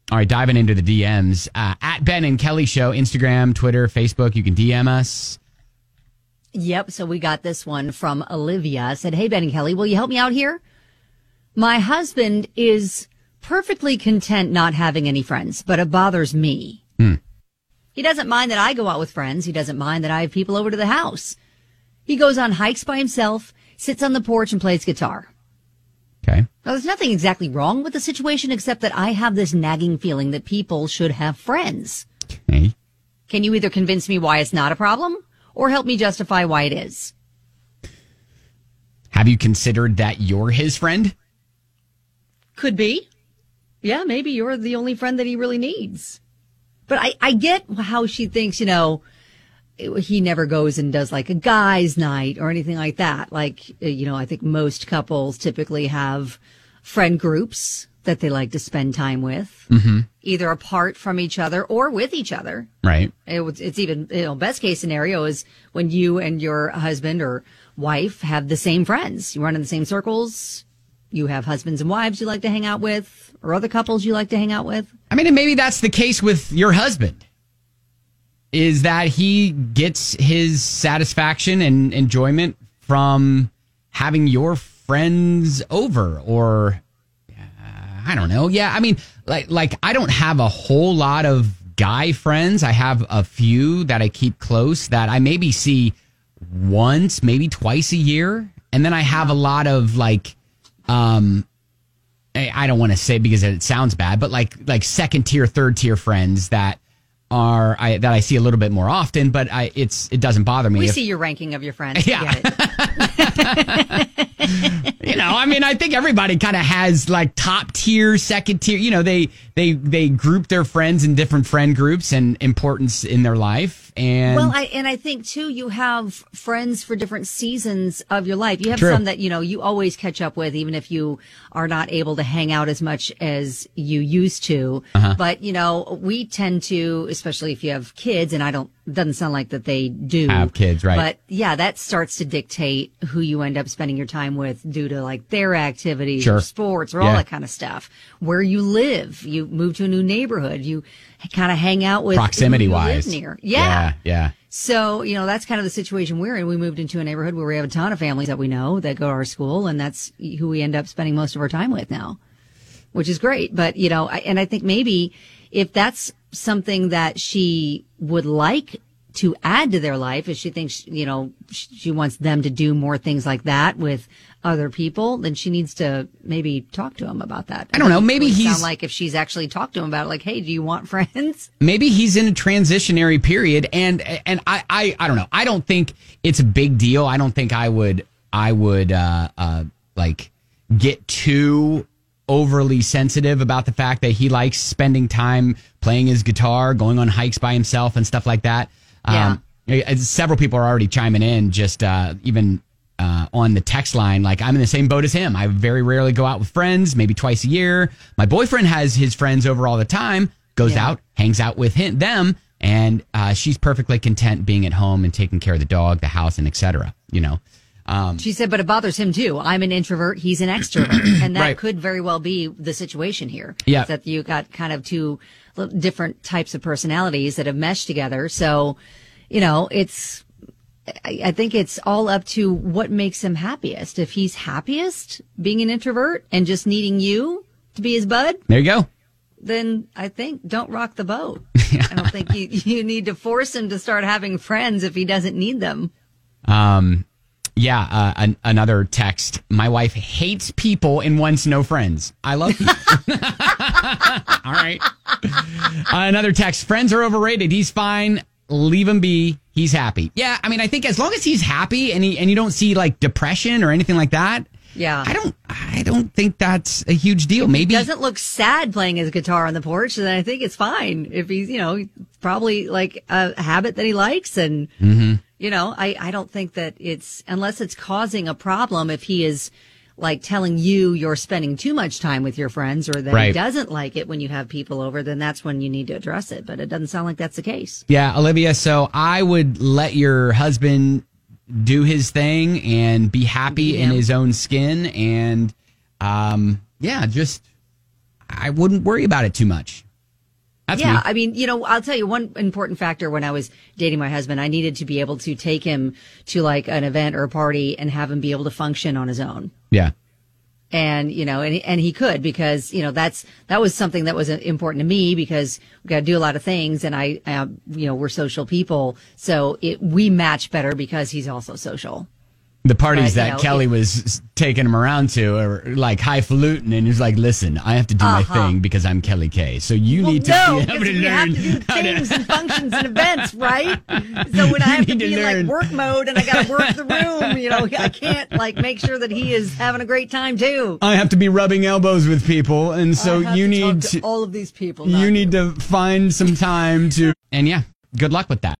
All right, diving into the DMs. At Ben and Kelly Show, Instagram, Twitter, Facebook. You can DM us. Yep, so we got this one from Olivia. Said, hey, Ben and Kelly, will you help me out here? My husband is perfectly content not having any friends, but it bothers me. He doesn't mind that I go out with friends. He doesn't mind that I have people over to the house. He goes on hikes by himself, sits on the porch, and plays guitar. Okay. Now, there's nothing exactly wrong with the situation except that I have this nagging feeling that people should have friends. Okay. Can you either convince me why it's not a problem or help me justify why it is? Have you considered that you're his friend? Could be. Yeah, maybe you're the only friend that he really needs. But I get how she thinks, he never goes and does like a guy's night or anything like that. Like, I think most couples typically have friend groups that they like to spend time with, either apart from each other or with each other. Right. It's even, best case scenario is when you and your husband or wife have the same friends. You run in the same circles. You have husbands and wives you like to hang out with, or other couples you like to hang out with. I mean, and maybe that's the case with your husband, is that he gets his satisfaction and enjoyment from having your friends over, or I don't know. Yeah, I mean, like I don't have a whole lot of guy friends. I have a few that I keep close that I maybe see once, maybe twice a year. And then I have a lot of I don't want to say because it sounds bad, but like second tier, third tier friends that I see a little bit more often, but it doesn't bother me. We see your ranking of your friends. Yeah. I mean, I think everybody kind of has like top tier, second tier. They group their friends in different friend groups and importance in their life. And I think too, you have friends for different seasons of your life. You have True. some that, you always catch up with, even if you are not able to hang out as much as you used to. But, we tend to, especially if you have kids, and doesn't sound like that they do have kids, right? But yeah, that starts to dictate who you end up spending your time with due to like their activities or sports or all that kind of stuff. Where you live, you move to a new neighborhood, you kind of hang out with proximity who you wise live near. Yeah. Yeah. So, that's kind of the situation we're in. We moved into a neighborhood where we have a ton of families that we know that go to our school, and that's who we end up spending most of our time with now, which is great. But, I think maybe if that's something that she would like to add to their life, if she thinks, she wants them to do more things like that with other people, then she needs to maybe talk to him about that. I don't know. Maybe he's sound like if she's actually talked to him about it, like, hey, do you want friends? Maybe he's in a transitionary period, and I don't know. I don't think it's a big deal. I don't think I would get too overly sensitive about the fact that he likes spending time playing his guitar, going on hikes by himself and stuff like that. Several people are already chiming in, just even on the text line. Like, I'm in the same boat as him. I very rarely go out with friends, maybe twice a year. My boyfriend has his friends over all the time, goes out, hangs out with them, and she's perfectly content being at home and taking care of the dog, the house, and etc. She said, but it bothers him too. I'm an introvert. He's an extrovert. And that Right. could very well be the situation here. Yeah. That you got kind of two different types of personalities that have meshed together. So, I think it's all up to what makes him happiest. If he's happiest being an introvert and just needing you to be his bud, There you go. then I think don't rock the boat. I don't think you need to force him to start having friends if he doesn't need them. Another text. My wife hates people and wants no friends. I love you. All right. Another text. Friends are overrated. He's fine. Leave him be. He's happy. Yeah, I mean, I think as long as he's happy and you don't see like depression or anything like that. Yeah. I don't think that's a huge deal. Maybe he doesn't look sad playing his guitar on the porch, then I think it's fine. If he's, probably like a habit that he likes. And, I don't think that unless it's causing a problem, if he is like telling you're spending too much time with your friends, or that he doesn't like it when you have people over, then that's when you need to address it. But it doesn't sound like that's the case. Yeah, Olivia. So I would let your husband do his thing and be happy in his own skin. And, I wouldn't worry about it too much. That's yeah, me. I mean, I'll tell you one important factor when I was dating my husband, I needed to be able to take him to like an event or a party and have him be able to function on his own. Yeah. And, and he could because, that was something that was important to me because we got to do a lot of things and we're social people. So we match better because he's also social. The parties that Kelly was taking him around to are like highfalutin, and he's like, "Listen, I have to do my thing because I'm Kelly K. So you need to be able to we learn have to do things and functions and events, right? So when I have to be in like work mode and I got to work the room, I can't like make sure that he is having a great time too. I have to be rubbing elbows with people, and so you need to all of these people. You need to find some time to, and yeah, good luck with that.